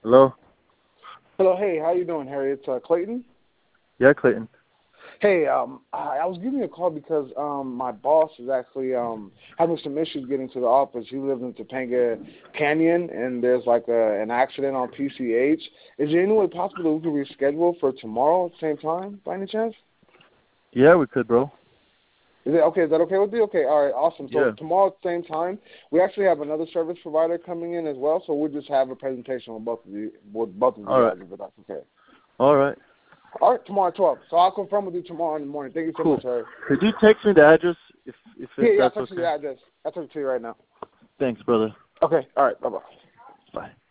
Hello? Hello, hey, how you doing, Harry? It's Clayton. Yeah, Clayton. Hey, I was giving you a call because my boss is actually having some issues getting to the office. He lives in Topanga Canyon, and there's like an accident on PCH. Is there any way possible that we could reschedule for tomorrow at the same time, by any chance? Yeah, we could, bro. Is that okay with you? Okay, all right, awesome. So Yeah. tomorrow at the same time, we actually have another service provider coming in as well, so we'll just have a presentation with both of you All right. guys, if that's okay. All right. All right, tomorrow at 12. So I'll confirm with you tomorrow in the morning. Thank you so Cool. much, Harry. Could you text me the address if Yeah, I'll that's text you the okay? address. I'll text it to you right now. Thanks, brother. Okay, all right, bye-bye. Bye.